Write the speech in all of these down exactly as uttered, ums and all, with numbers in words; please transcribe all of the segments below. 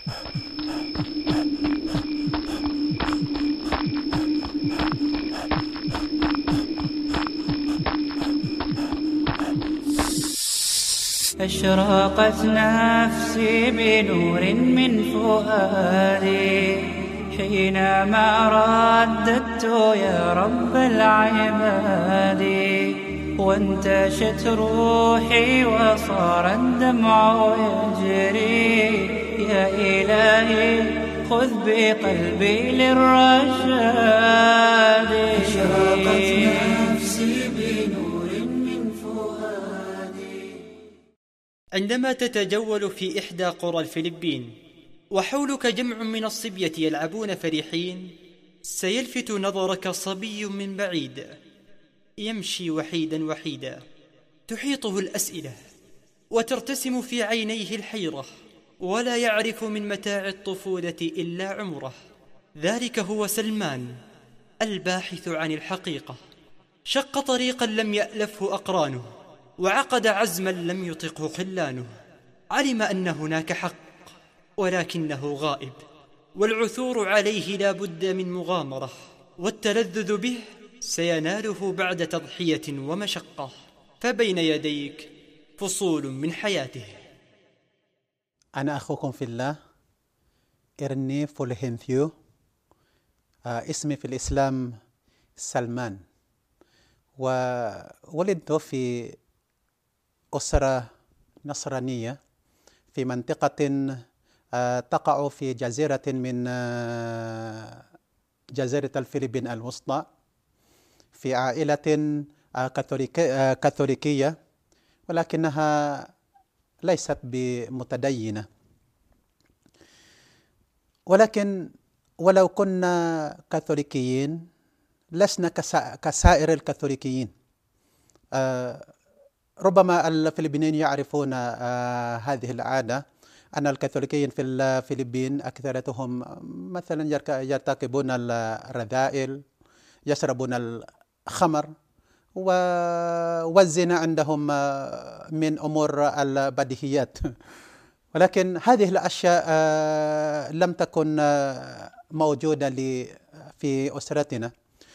أشرقت نفسي بنور من فؤادي حينما رددت يا رب العباد، وانتشت روحي وصار الدمع يجري. يا إلهي خذ بقلبي للرشاد. أشرقت نفسي بنور من فؤادي. عندما تتجول في إحدى قرى الفلبين وحولك جمع من الصبية يلعبون فرحين، سيلفت نظرك صبي من بعيد يمشي وحيدا وحيدا، تحيطه الأسئلة وترتسم في عينيه الحيرة، ولا يعرف من متاع الطفولة إلا عمره. ذلك هو سلمان الباحث عن الحقيقة. شق طريقا لم يألفه أقرانه، وعقد عزما لم يطقه خلانه. علم أن هناك حق ولكنه غائب، والعثور عليه لا بد من مغامرة، والتلذذ به سيناله بعد تضحية ومشقة. فبين يديك فصول من حياته. أنا أخوكم في الله إرني فولهنثيو. آه اسمي في الإسلام سلمان، وولدت في أسرة نصرانية في منطقة آه تقع في جزيرة من آه جزيرة الفلبين الوسطى، في عائلة آه كاثوليكية, آه كاثوليكية ولكنها ليست بمتدينة. ولكن ولو كنا كاثوليكيين لسنا كسائر الكاثوليكيين. آه ربما الفلبينيين يعرفون آه هذه العادة، أن الكاثوليكيين في الفلبين أكثرتهم مثلا يرتكبون الرذائل، يشربون الخمر، والزنا عندهم من أمور البديهيات. ولكن هذه الأشياء لم تكن موجودة في أسرتنا،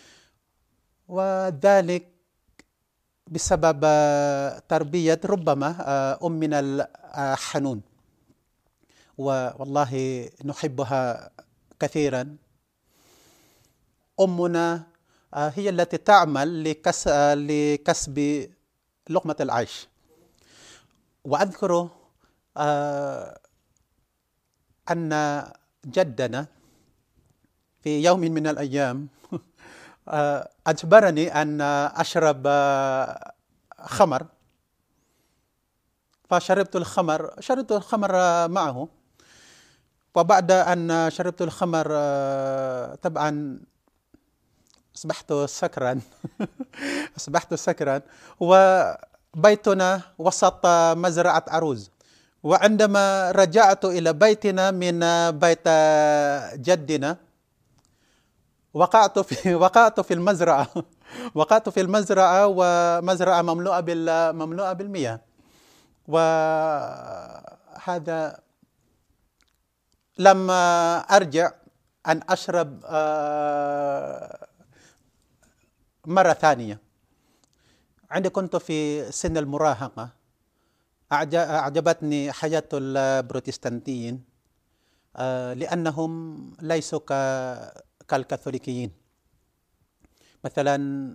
وذلك بسبب تربية ربما أمنا الحنون، والله نحبها كثيرا. أمنا هي التي تعمل لكسب لقمة العيش. وأذكر أن جدنا في يوم من الأيام أجبرني أن أشرب خمر، فشربت الخمر شربت الخمر معه. وبعد أن شربت الخمر طبعا أصبحت سكرا أصبحت سكرا وبيتنا وسط مزرعة أرز. وعندما رجعت إلى بيتنا من بيت جدنا وقعت في وقعت في المزرعة وقعت في المزرعة ومزرعة مملوءة بال مملوءة بالمياه. وهذا لما أرجع أن أشرب مرة ثانية. عندما كنت في سن المراهقة أعجبتني حياة البروتستانتيين لأنهم ليسوا كالكاثوليكيين. مثلا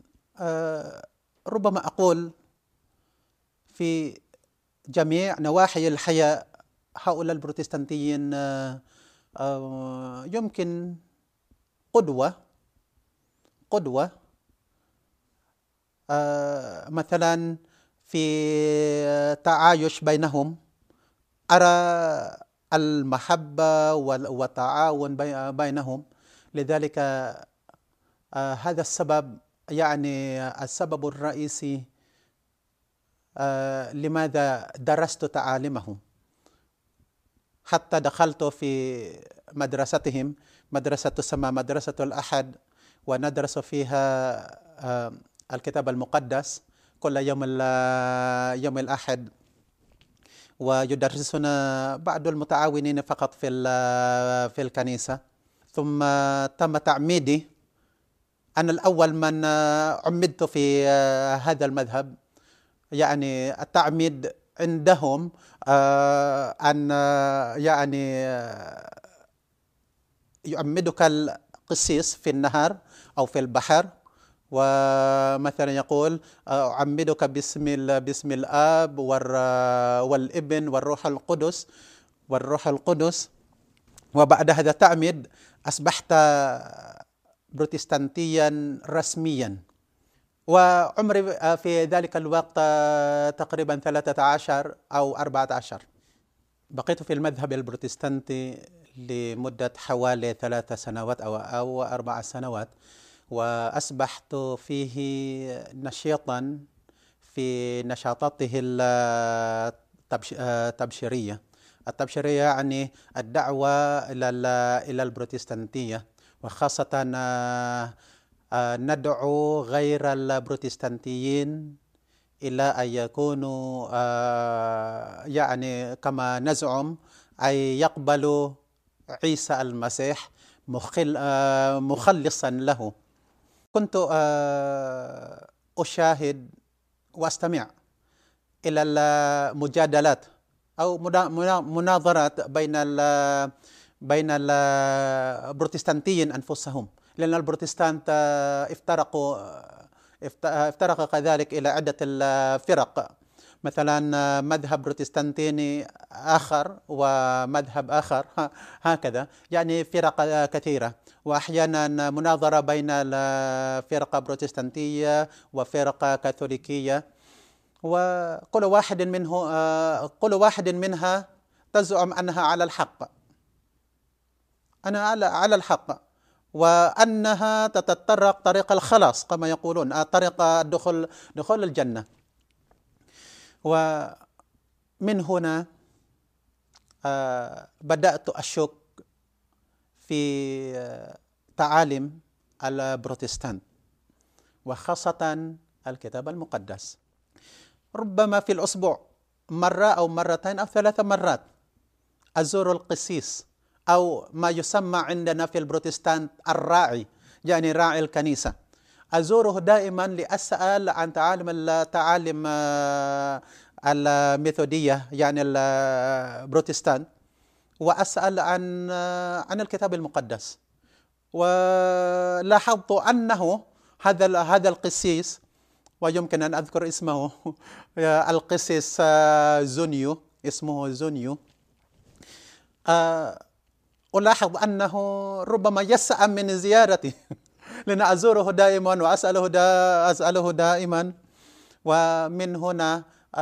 ربما أقول في جميع نواحي الحياة هؤلاء البروتستانتيين يمكن قدوة قدوة مثلا في تعايش بينهم أرى المحبة والتعاون بينهم. لذلك هذا السبب، يعني السبب الرئيسي لماذا درست تعاليمهم. حتى دخلت في مدرستهم، مدرسة تسمى مدرسة الأحد، وندرس فيها الكتاب المقدس كل يوم يوم الأحد. ويدرسنا بعض المتعاونين فقط في في الكنيسة. ثم تم تعميدي. أنا الأول من عمدت في هذا المذهب. يعني التعميد عندهم أن يعني يعمدك القسيس في النهر أو في البحر، ومثلا يقول أعمدك باسم باسم الآب والابن والروح القدس والروح القدس وبعد هذا التعميد أصبحت بروتستانتيا رسميا. وعمري في ذلك الوقت تقريبا ثلاثة عشر أو أربعة عشر. بقيت في المذهب البروتستانتي لمدة حوالي ثلاث سنوات أو أو أربع سنوات، وأصبحت فيه نشيطا في نشاطاته التبشيرية. التبشيرية يعني الدعوة إلى إلى البروتستانتية، وخاصة ندعو غير البروتستانتيين إلى أن يكونوا يعني كما نزعم أي يقبلوا عيسى المسيح مخلصا له. كنت أشاهد وأستمع إلى المجادلات أو مناظرات بين بين البروتستانتيين أنفسهم، لأن البروتستانت افترقوا افترق كذلك إلى عدة الفرق، مثلا مذهب بروتستانتيني آخر ومذهب آخر، هكذا يعني فرق كثيرة، وأحيانا مناظرة بين الفرقة بروتستانتية وفرقة كاثوليكية، وكل واحد منه كل واحد منها تزعم أنها على الحق، أنا على على الحق، وأنها تتطرق طريق الخلاص كما يقولون، طريق الدخول دخول الجنة. ومن هنا بدأت أشك في تعاليم البروتستانت وخاصة الكتاب المقدس. ربما في الأسبوع مرة أو مرتين أو ثلاث مرات أزور القسيس أو ما يسمى عندنا في البروتستانت الراعي، يعني راعي الكنيسة. أزوره دائما لأسأل عن تعاليم التعاليم الميثودية يعني البروتستانت، وأسأل عن عن الكتاب المقدس. ولاحظت أنه هذا هذا القسيس، ويمكن أن أذكر اسمه، القسيس زونيو، اسمه زونيو، ألاحظ أنه ربما يسأم من زيارتي لأن أزوره دائما وأسأله دا أسأله دائما. ومن هنا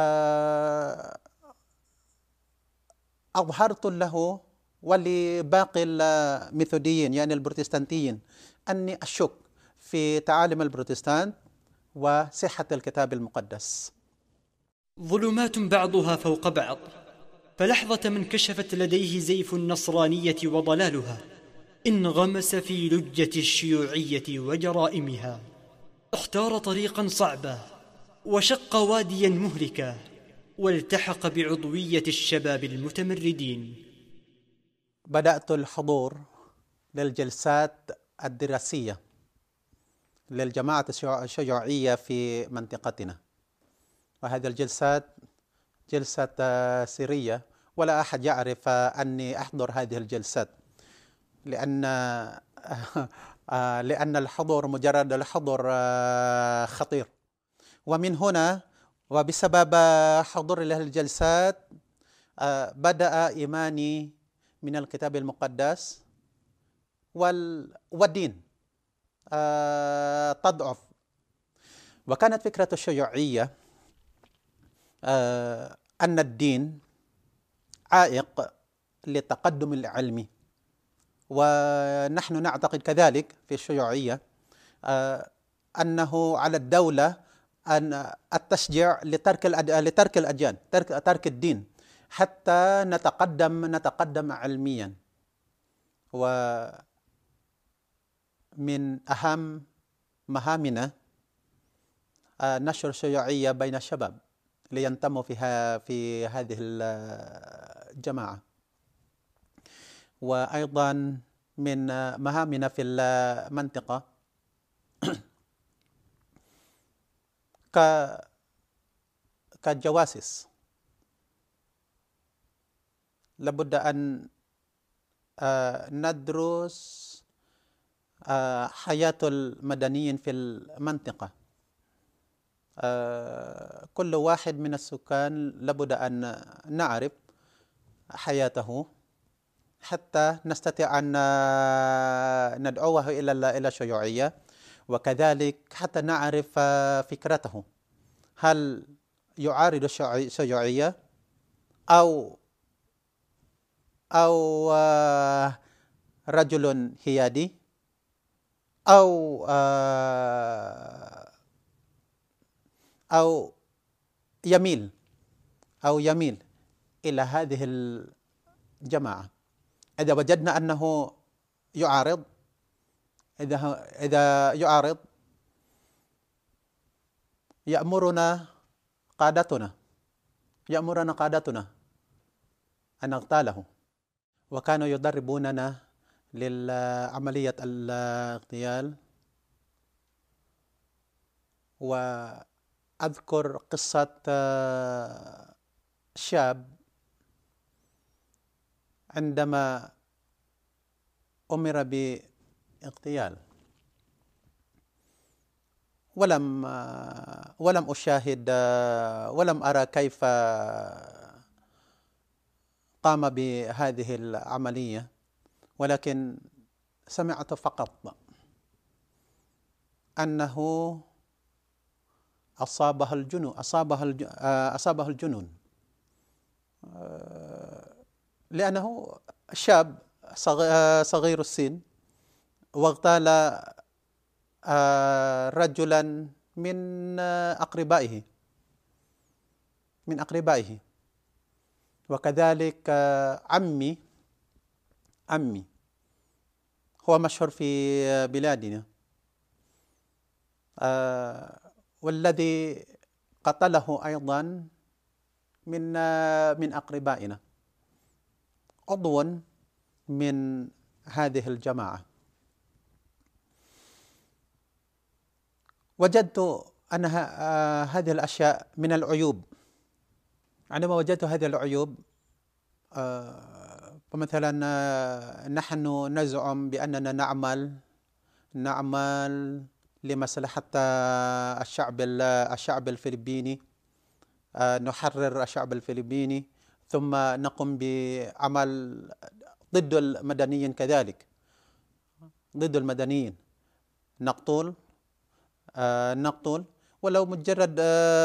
أظهرت له ولباقي الميثوديين يعني البروتستانتيين أني أشك في تعاليم البروتستانت وصحة الكتاب المقدس. ظلمات بعضها فوق بعض، فلحظة من كشفت لديه زيف النصرانية وضلالها انغمس في لجة الشيوعية وجرائمها. اختار طريقا صعبا وشق واديا مهلكا، والتحق بعضوية الشباب المتمردين. بدأت الحضور للجلسات الدراسية للجماعة الشيوعية في منطقتنا، وهذه الجلسات جلسة سرية، ولا أحد يعرف أني أحضر هذه الجلسات، لأن لأن الحضور مجرد الحضور خطير. ومن هنا وبسبب حضور له الجلسات بدأ إيماني من الكتاب المقدس والدين تضعف. وكانت فكرة الشيوعية أن الدين عائق للتقدم العلمي، ونحن نعتقد كذلك في الشيوعية أنه على الدولة أن التشجيع لترك لترك الأديان، ترك ترك الدين حتى نتقدم نتقدم علميا. ومن أهم مهامنا نشر الشيوعية بين الشباب، لينتموا في في هذه الجماعة. وأيضا من مهامنا في المنطقة كجواسيس، لابد أن ندرس حياة المدنيين في المنطقة. كل واحد من السكان لابد أن نعرف حياته حتى نستطيع أن ندعوه إلى إلى الشيوعية، وكذلك حتى نعرف فكرته، هل يعارض الشيوعية أو أو رجل حيادي أو أو يميل أو يميل إلى هذه الجماعة. إذا وجدنا أنه يعارض إذا إذا يعارض يأمرنا قادتنا يأمرنا قادتنا أن نغتاله، وكانوا يدربوننا لعملية الاغتيال. وأذكر قصة شاب عندما أمر باغتيال، ولم ولم أشاهد ولم أرى كيف قام بهذه العملية، ولكن سمعت فقط أنه أصابه الجنون أصابه أصابه الجنون لأنه شاب صغير السن، واغتال رجلا من أقربائه من أقربائه وكذلك عمي عمي هو مشهور في بلادنا، والذي قتله أيضا من من أقربائنا، عضو من هذه الجماعة. وجدت أن هذه الأشياء من العيوب. عندما وجدت هذه العيوب، فمثلا نحن نزعم بأننا نعمل نعمل لمصلحة الشعب الشعب الفلبيني، نحرر الشعب الفلبيني، ثم نقوم بعمل ضد المدنيين، كذلك ضد المدنيين نقتل نقتل ولو مجرد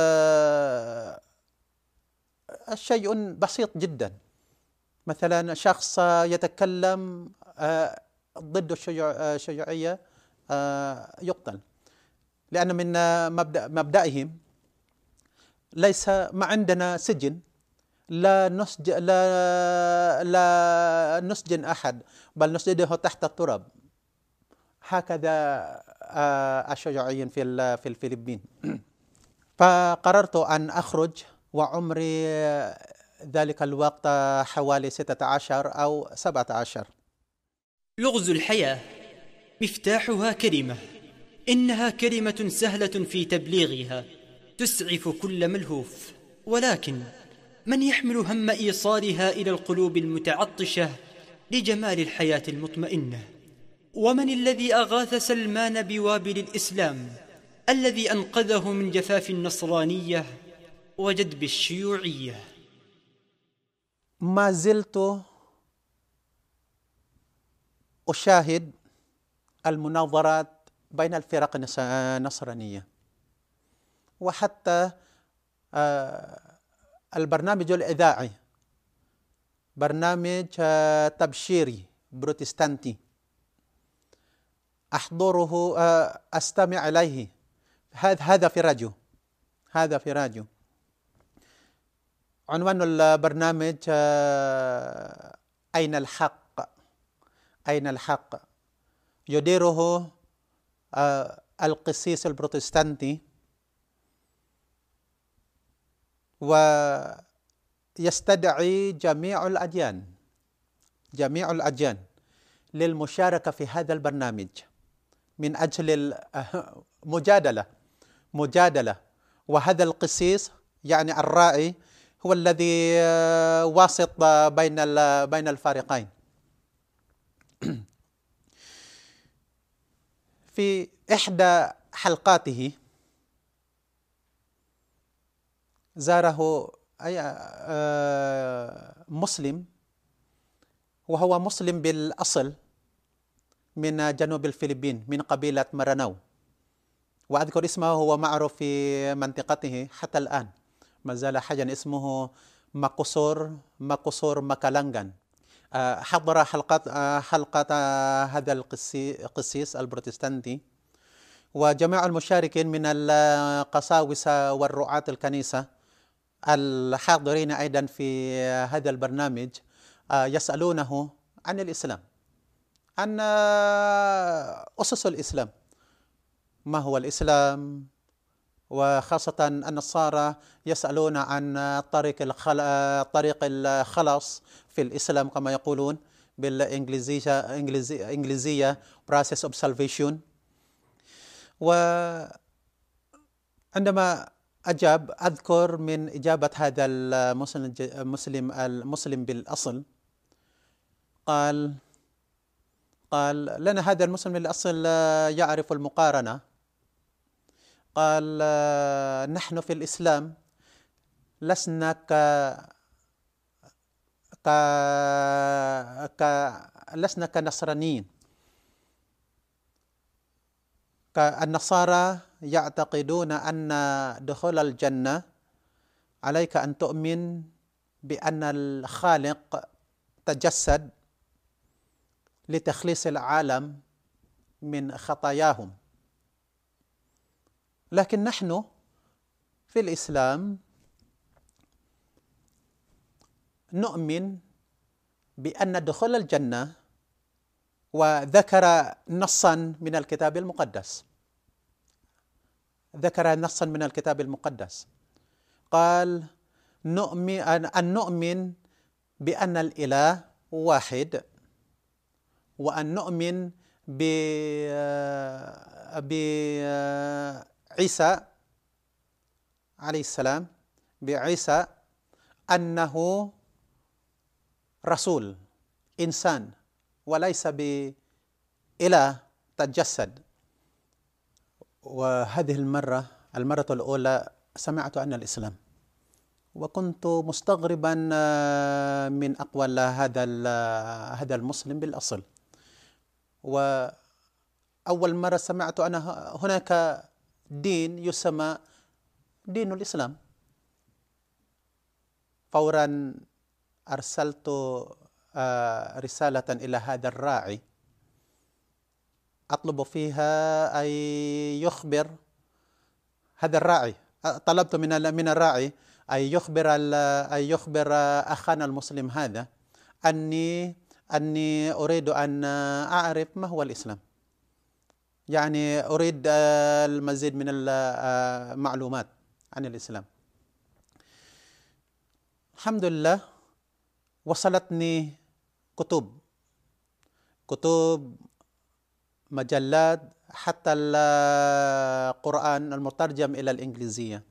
شيء بسيط جدا. مثلا شخص يتكلم ضد الشيوعية يقتل، لأن من مبدأ مبدئهم ليس ما عندنا سجن، لا نسجن لا لا نسجن أحد، بل نسجنه تحت التراب. هكذا الشيوعيين في في الفلبين. فقررت أن أخرج، وعمري ذلك الوقت حوالي ستة عشر أو سبعة عشر. لغز الحياة مفتاحها كلمة، إنها كلمة سهلة في تبليغها تسعف كل ملهوف، ولكن من يحمل هم إيصالها إلى القلوب المتعطشة لجمال الحياة المطمئنة؟ ومن الذي أغاث سلمان بوابل الإسلام الذي أنقذه من جفاف النصرانية وجدب الشيوعية؟ ما زلت أشاهد المناظرات بين الفرق النصرانية، وحتى البرنامج الإذاعي برنامج تبشيري بروتستانتي أحضره، أستمع إليه. هذا في راديو هذا في راديو عنوان البرنامج أين الحق أين الحق يديره القسيس البروتستانتي، ويستدعي جميع الأديان جميع الأديان للمشاركة في هذا البرنامج من أجل المجادلة مجادلة وهذا القسيس يعني الراعي هو الذي واسط بين بين الفريقين. في إحدى حلقاته زاره أي مسلم، وهو مسلم بالأصل من جنوب الفلبين من قبيلة مراناو، وأذكر اسمه، هو معروف في منطقته حتى الآن، ما زال حيا، اسمه ماكوسور ماكوسور ماكالانغان. حضر حلقات حلقة هذا القسيس البروتستانتي، وجميع المشاركين من القساوسة والرعاة الكنيسة الحاضرين أيضا في هذا البرنامج يسألونه عن الإسلام، عن أسس الإسلام، ما هو الإسلام، وخاصة النصارى يسألون عن طريق الخل... طريق الخلاص في الإسلام كما يقولون بالإنجليزية إنجليزية, إنجليزية process of salvation. وعندما أجاب أذكر من إجابة هذا المسلم المسلم المسلم بالأصل، قال قال لنا هذا المسلم بالأصل يعرف المقارنة. قال نحن في الإسلام لسنا ك ك ك لسنا كنصرانيين. النصارى يعتقدون أن دخول الجنة عليك أن تؤمن بأن الخالق تجسد لتخليص العالم من خطاياهم، لكن نحن في الإسلام نؤمن بأن دخول الجنة، وذكر نصا من الكتاب المقدس ذكر نصا من الكتاب المقدس قال نؤمن أن نؤمن بأن الإله واحد، وأن نؤمن بعيسى عليه السلام بعيسى أنه رسول إنسان وليس بإله تجسد. وهذه المرة المرة الأولى سمعت عن الإسلام، وكنت مستغربا من أقوال هذا هذا المسلم بالأصل. وأول مرة سمعت أن هناك دين يسمى دين الإسلام. فورا أرسلت رسالة إلى هذا الراعي أطلب فيها أن يخبر هذا الراعي، طلبت من من الراعي أن يخبر أن يخبر أخانا المسلم هذا أني أني أريد أن أعرف ما هو الإسلام، يعني أريد المزيد من المعلومات عن الإسلام. الحمد لله وصلتني كتب كتب مجلات، حتى القرآن المترجم إلى الإنجليزية.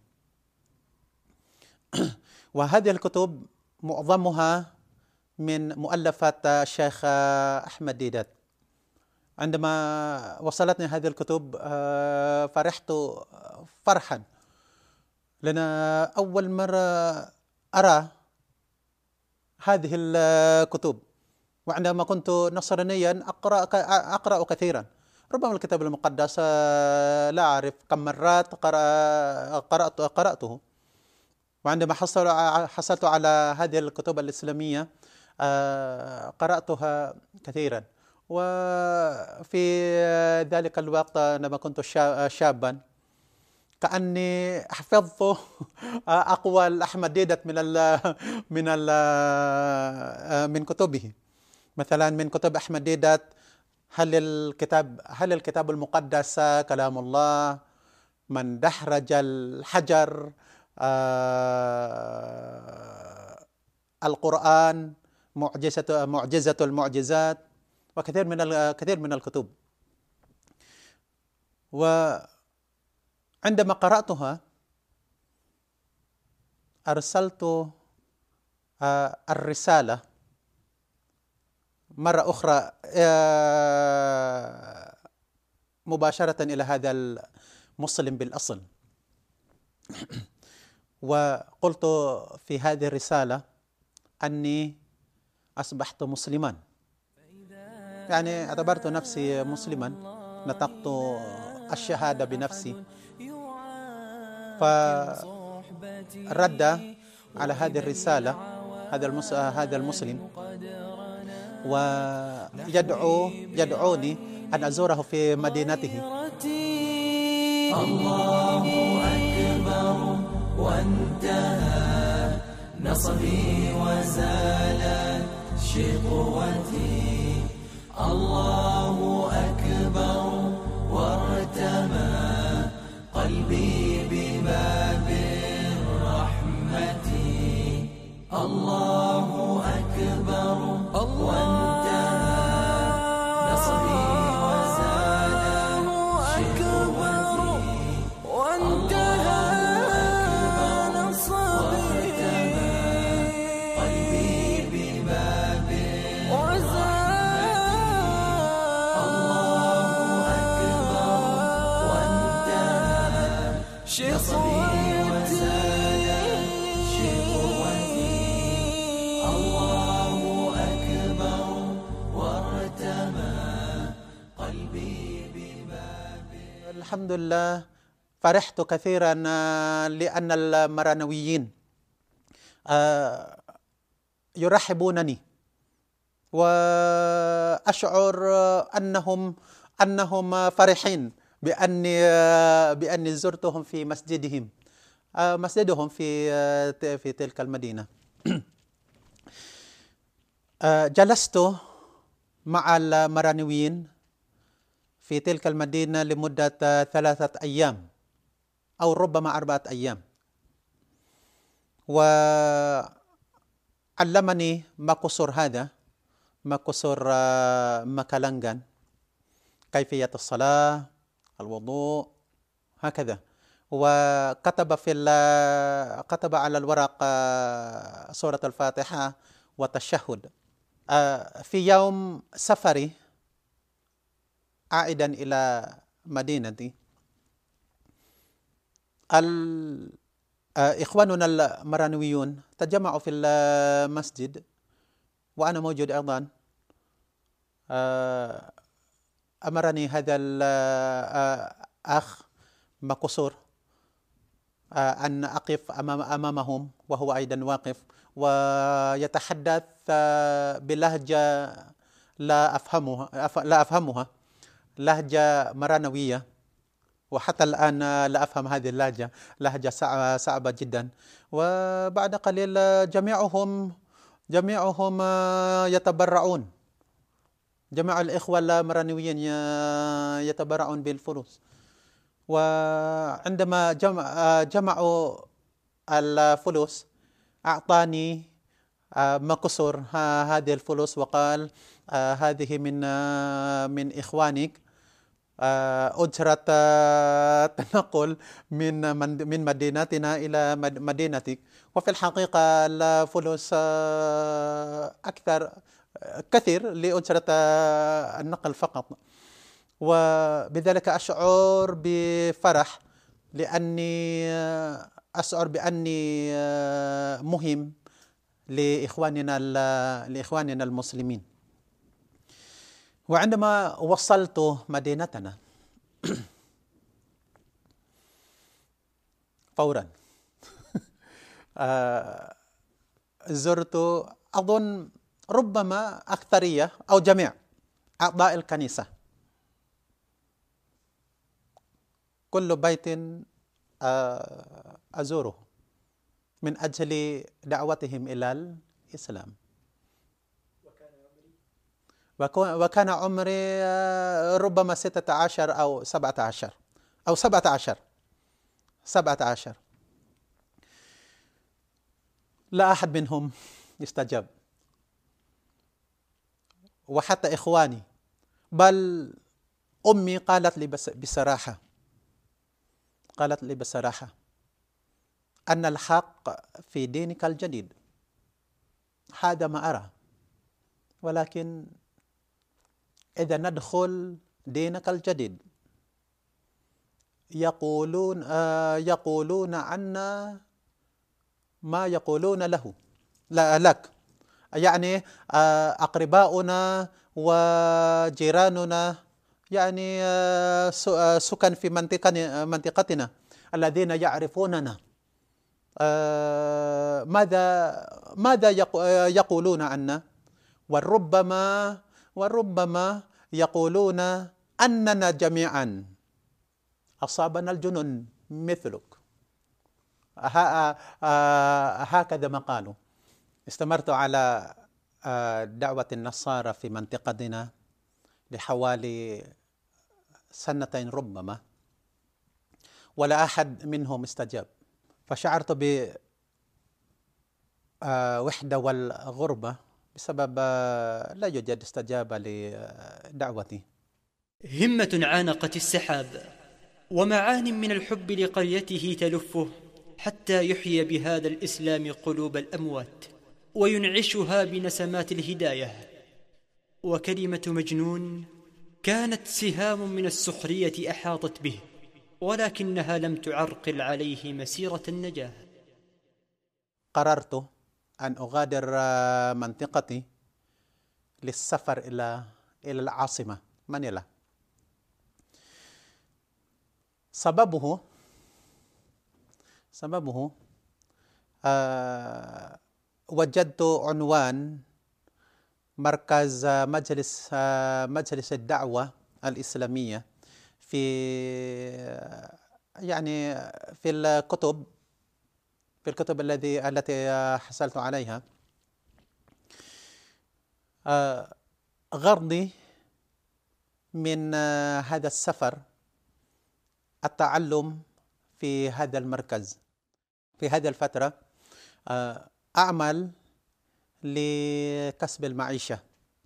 وهذه الكتب معظمها من مؤلفات الشيخ أحمد ديدات. عندما وصلتني هذه الكتب فرحت فرحا، لأن أول مرة أرى هذه الكتب. وعندما كنت نصرانيا أقرأ أقرأ كثيرا، ربما الكتاب المقدس لا أعرف كم مرات قرأت قرأته. وعندما حصلت على هذه الكتب الإسلامية قرأتها كثيرا. وفي ذلك الوقت عندما كنت شابا كأني حفظت أقوال أحمد ديدات من ال من ال من كتبه. مثلا من كتب أحمد ديدات، هل الكتاب هل الكتاب المقدس كلام الله؟ من دحرج الحجر آه القرآن، معجزة معجزة المعجزات، وكثير من كثير من الكتب. وعندما قرأتها أرسلت آه الرسالة مرة أخرى آه مباشرة إلى هذا المسلم بالأصل، وقلت في هذه الرسالة أني أصبحت مسلما، يعني اعتبرت نفسي مسلما، نطقت الشهادة بنفسي. فرد على هذه الرسالة هذا هذا المسلم ويدعو يدعوني أن أزوره في مدينته. الله أكبر وانتهى نصبي وزالت شقوتي. الله أكبر وارتمى قلبي بباب الرحمة. الله أكبر وانتهى نصبي وزالت شقوتي. وانتهى نصبي قلبي بباب الرحمة. الله أكبر وانتهى نصبي وزالت شقوتي. الله أكبر وارتمى قلبي بباب. الحمد لله، فرحت كثيرا لأن المرانويين يرحبونني، وأشعر أنهم أنهم فرحين بأني بأني زرتهم في مسجدهم مسجدهم في في تلك المدينة. جلست مع المرانويين في تلك المدينة لمدة ثلاثة أيام أو ربما أربعة أيام، وعلمني مقصور هذا مقصور مكالنغان، كيفية الصلاة، الوضوء، هكذا. وكتب في كتب على الورق سورة الفاتحة والتشهد. في يوم سفري عائدا إلى مدينتي، إخواننا المرانويون تجمعوا في المسجد وأنا موجود أيضا. أمرني هذا الأخ مقصور أن أقف أمام أمامهم وهو أيضا واقف، ويتحدث بلهجة لا أفهمها لا أفهمها لهجة مرانوية، وحتى الآن لا أفهم هذه اللهجة، لهجة صعبة جدا. وبعد قليل جميعهم جميعهم يتبرعون، جميع الإخوة المرانويين يتبرعون بالفلوس. وعندما جمع جمعوا الفلوس أعطاني مقصور هذه الفلوس وقال هذه من من إخوانك، أجرة تنقل من من مدينتنا إلى مدينتك. وفي الحقيقة الفلوس أكثر كثير لأجرة النقل فقط، وبذلك أشعر بفرح لأني أشعر بأني مهم لإخواننا لإخواننا المسلمين. وعندما وصلت مدينتنا فورا زرت أظن ربما أكثرية أو جميع أعضاء الكنيسة، كل بيت أزوره من أجل دعوتهم إلى الإسلام. وكان عمري ربما ستة عشر أو سبعة عشر أو سبعة عشر سبعة عشر لا أحد منهم يستجاب، وحتى إخواني، بل أمي قالت لي بصراحة قالت لي بصراحة أن الحق في دينك الجديد، هذا ما أرى، ولكن إذا ندخل دينك الجديد يقولون آه يقولون عنا ما يقولون له لا لك، يعني آه أقرباؤنا وجيراننا، يعني آه سكن في منطقة منطقتنا الذين يعرفوننا، آه ماذا ماذا يقولون عنا، وربما وربما يقولون أننا جميعا أصابنا الجنون مثلك. هكذا ما قالوا. استمرت على دعوة النصارى في منطقتنا لحوالي سنتين ربما، ولا أحد منهم استجاب، فشعرت بوحدة والغربة بسبب لا يوجد استجابة لدعوتي. همة عانقت السحاب، ومعان من الحب لقريته تلفه، حتى يحيي بهذا الإسلام قلوب الأموات وينعشها بنسمات الهداية. وكلمة مجنون كانت سهام من السخرية أحاطت به، ولكنها لم تعرقل عليه مسيرة النجاة. قررت أن أغادر منطقتي للسفر إلى إلى العاصمة مانيلا. سببه سببه آه وجدت عنوان مركز مجلس آه مجلس الدعوة الإسلامية في يعني في الكتب في الكتب الذي التي حصلت عليها. آه غرضي من آه هذا السفر التعلم في هذا المركز. في هذه الفترة أعمل لكسب المعيشة،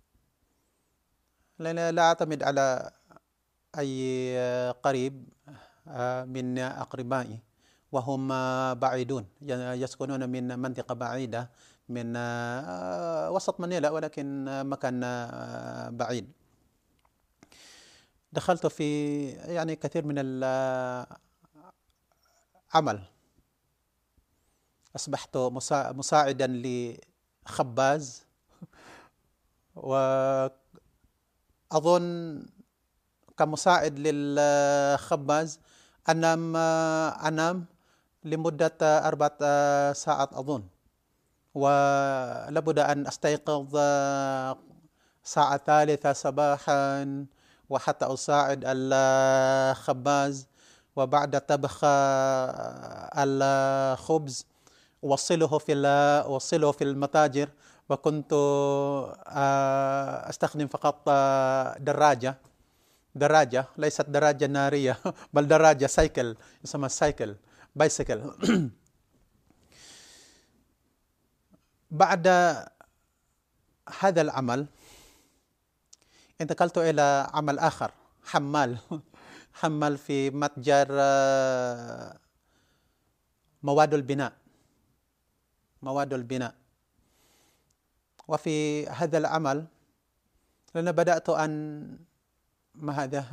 لأن لا أعتمد على أي قريب من أقربائي، وهم بعيدون، يسكنون من منطقة بعيدة من وسط مانيلا، ولكن مكان بعيد. دخلت في يعني كثير من العمل. أصبحت مساعدا لخباز، وأظن كمساعد للخباز أنام أنام لمدة أربع ساعات أظن، ولابد أن أستيقظ ساعة ثالثة صباحا وحتى أساعد الخباز، وبعد طبخ الخبز أوصله في أوصله في المتاجر. وكنت أستخدم فقط دراجة دراجة ليست دراجة نارية بل دراجة سايكل، يسمى سايكل بايسيكل. بعد هذا العمل انتقلت إلى عمل آخر، حمال حمال في متجر مواد البناء مواد البناء وفي هذا العمل لأن بدأت أن ما هذا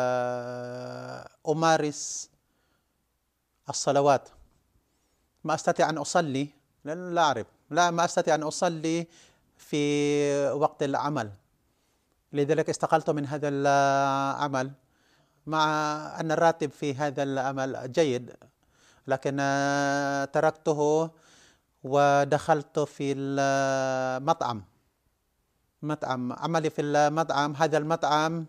أمارس الصلوات. ما أستطيع أن أصلي لأن لا أعرف لا ما أستطيع أن أصلي في وقت العمل، لذلك استقلت من هذا العمل، مع أن الراتب في هذا العمل جيد، لكن تركته ودخلت في المطعم مطعم عملي في المطعم. هذا المطعم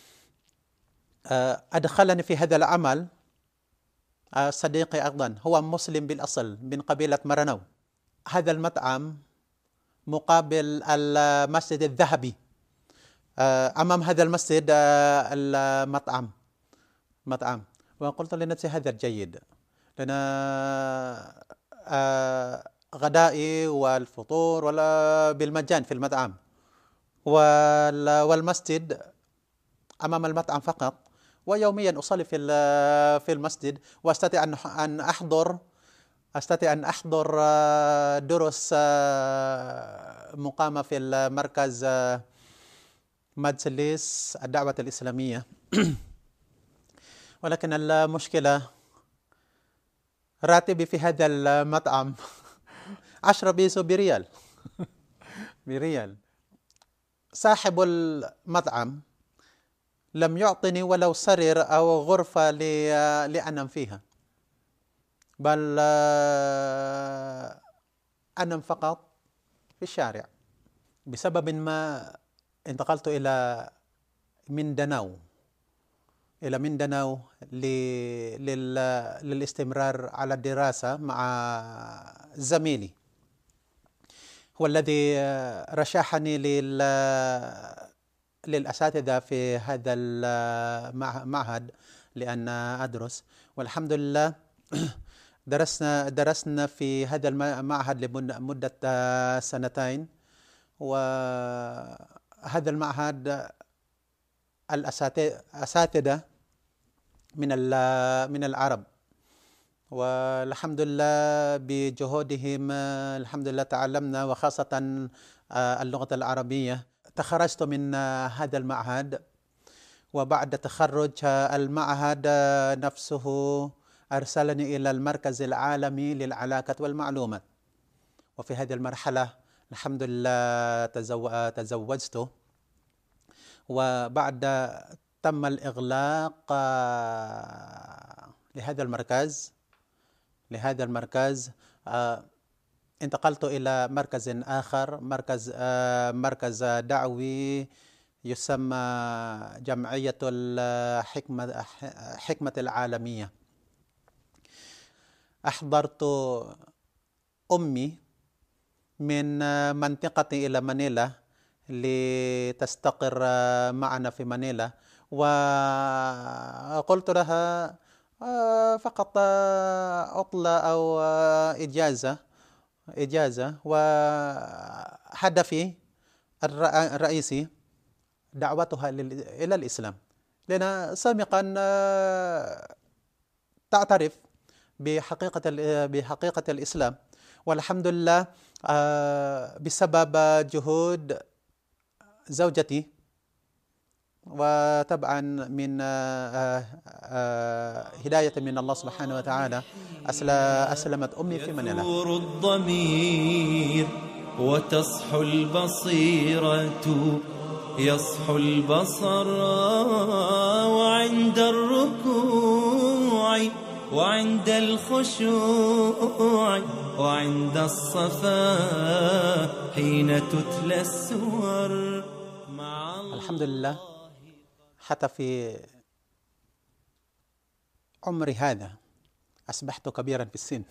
أدخلني في هذا العمل صديقي أيضا، هو مسلم بالأصل من قبيلة مرنو. هذا المطعم مقابل المسجد الذهبي، أمام هذا المسجد المطعم مطعم وقلت لنفسي هذا جيد، لأن غدائي والفطور ولا بالمجان في المطعم، والمسجد أمام المطعم فقط، ويوميا أصلي في في المسجد، وأستطيع أن أحضر أستطيع أن أحضر دروس مقامة في المركز مجلس الدعوة الإسلامية. ولكن المشكلة راتبي في هذا المطعم عشرة بيسو بريال بريال. صاحب المطعم لم يعطني ولو سرير أو غرفة لأنام فيها، بل أنام فقط في الشارع. بسبب ما انتقلت إلى مينداناو إلى مينداناو للاستمرار على الدراسة مع زميلي، هو الذي رشحني للأساتذة في هذا المعهد لأن أدرس. والحمد لله درسنا درسنا في هذا المعهد لمدة سنتين. وهذا المعهد الأساتذة من من العرب، والحمد لله بجهودهم الحمد لله تعلمنا، وخاصة اللغة العربية. تخرجت من هذا المعهد، وبعد تخرج المعهد نفسه أرسلني إلى المركز العالمي للعلاقات والمعلومات. وفي هذه المرحلة الحمد لله تزوجت، وبعد تم الإغلاق لهذا المركز لهذا المركز انتقلت إلى مركز آخر، مركز مركز دعوي يسمى جمعية الحكمة حكمة العالمية. أحضرت أمي من منطقتي إلى مانيلا لتستقر معنا في مانيلا، وقلت لها فقط عطلة أو إجازة إجازة وهدفي الرئيسي دعوتها إلى الإسلام، لأن سابقا تعترف بحقيقة بحقيقة الإسلام. والحمد لله بسبب جهود زوجتي، وطبعا من هداية من الله سبحانه وتعالى أسلمت أمي في منيلا. يثور الضمير وتصحو البصيرة، يصحو البصر، وعند الركوع وعند الخشوع وعند الصفاء حين تتلى السور مع الله. الحمد لله حتى في عمري هذا أصبحت كبيرا في السن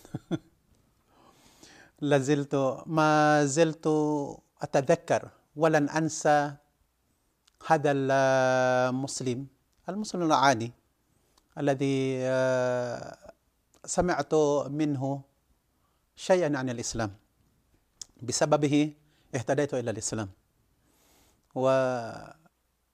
لازلت ما زلت أتذكر ولن أنسى هذا المسلم المسلم العادي الذي سمعت منه شيئا عن الإسلام، بسببه اهتديت إلى الإسلام. وكما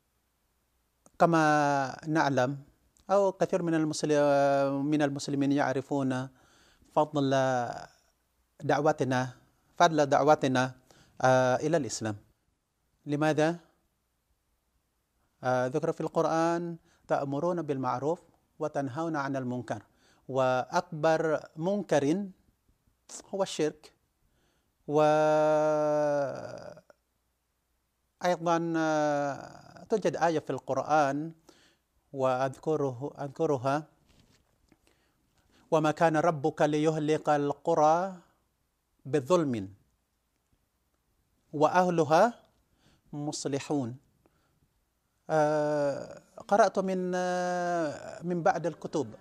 نعلم أو كثير من من المسلمين يعرفون فضل دعوتنا فضل دعوتنا إلى الإسلام. لماذا؟ ذكر في القرآن تأمرون بالمعروف وتنهون عن المنكر، وأكبر منكر هو الشرك. وأيضا توجد آية في القرآن وأذكره أذكرها: وما كان ربك ليهلك القرى بظلم وأهلها مصلحون. آه قرأت من آه من بعض الكتب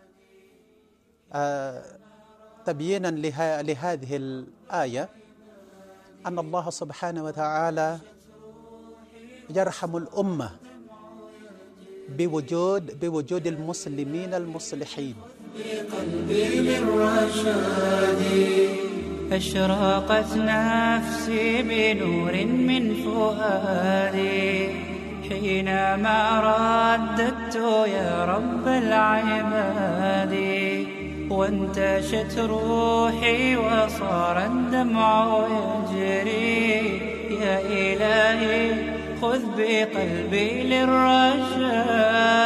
آه تبيينا لها لهذه الآية أن الله سبحانه وتعالى يرحم الأمة بوجود بوجود المسلمين المصلحين. بقلبي من رشادي أشرقت نفسي بنور من فؤادي حينما رددت يا رب العباد، وانتشت روحي وصار الدمع يجري. يا إلهي خذ بقلبي للرشاد.